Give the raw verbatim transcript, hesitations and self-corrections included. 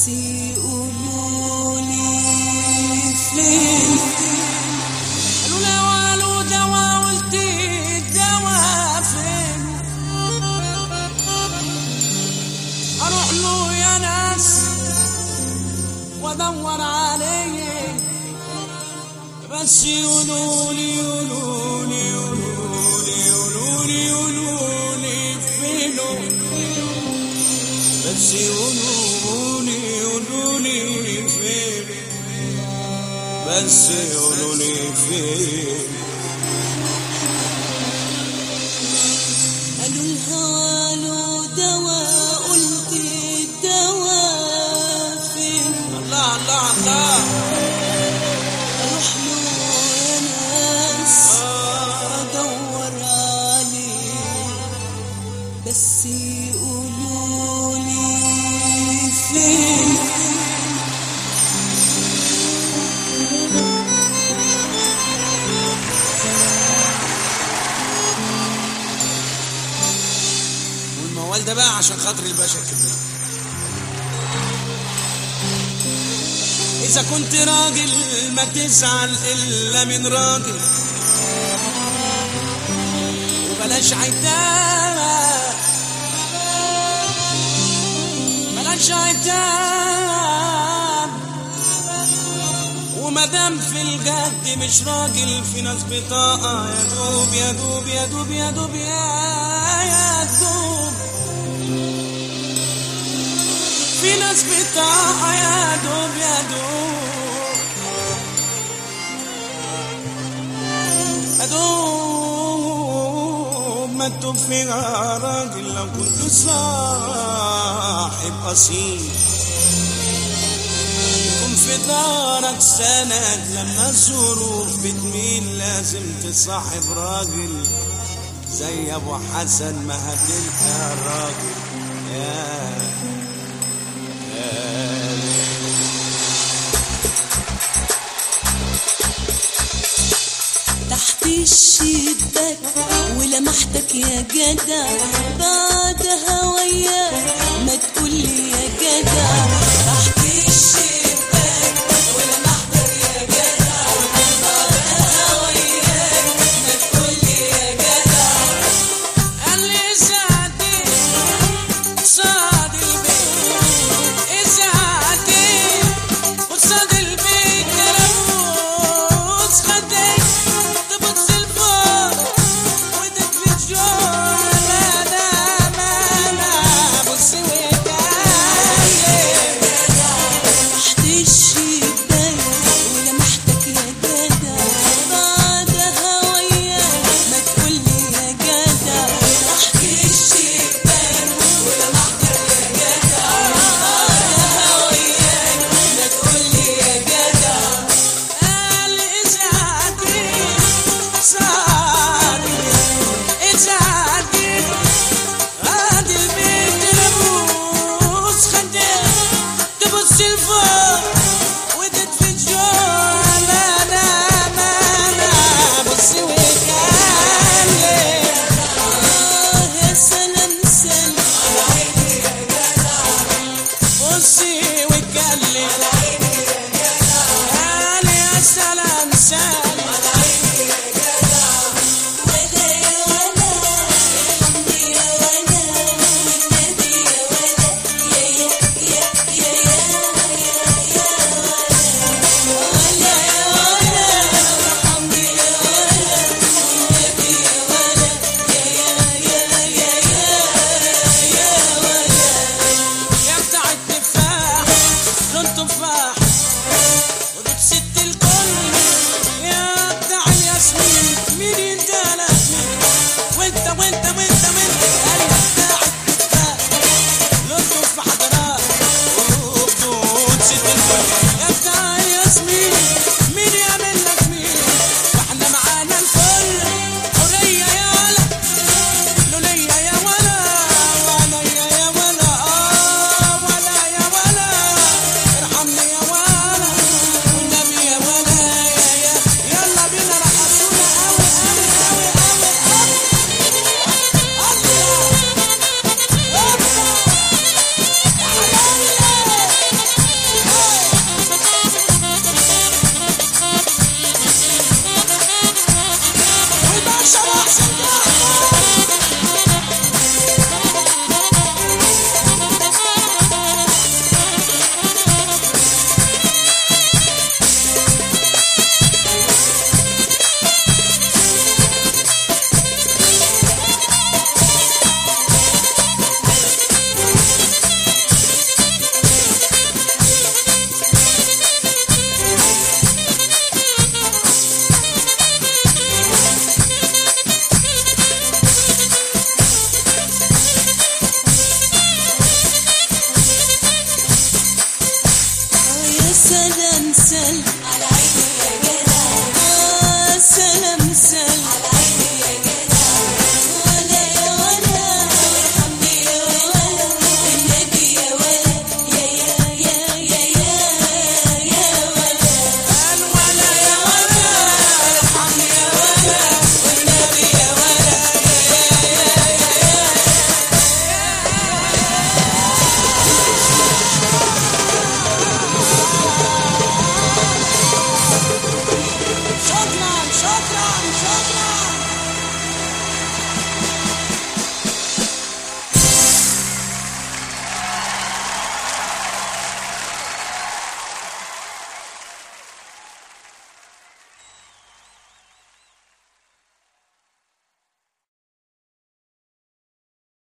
بس يقولولي فين. قالوا لي قالوا دوا، قلت الدوا فين؟ اروح له يا ناس وادور عليه، بس يقولولي يقولولي يقولولي يقولولي يقولولي فينه، بس يقولولي يقولولي فين، بس يقولولي فين. قالوا الهوى له دوا، قلت الدوا فين؟ الله الله الله. اروح له يا ناس ادور عليه، بس يقولولي فين. والموال ده بقى عشان خاطر الباشا الكبير. إذا كنت راجل ما تزعل إلا من راجل، وبلاش عتاب بلاش عتاب. ومادام في الجد مش راجل، في ناس بطاقة يا دوب يا دوب يا دوب يا دوب يا دوب، في ناس بطاقة يا دوب يا دوب يا دوب. ما تدوب فيها راجل لو كنت صاحب أصيل، يكون في دارك سند لما الظروف بتميل. لازم تصاحب راجل زي أبو حسن، ما هتلقى راجل يا تحت الشباك ولمحتك يا جدع، بعد هواياك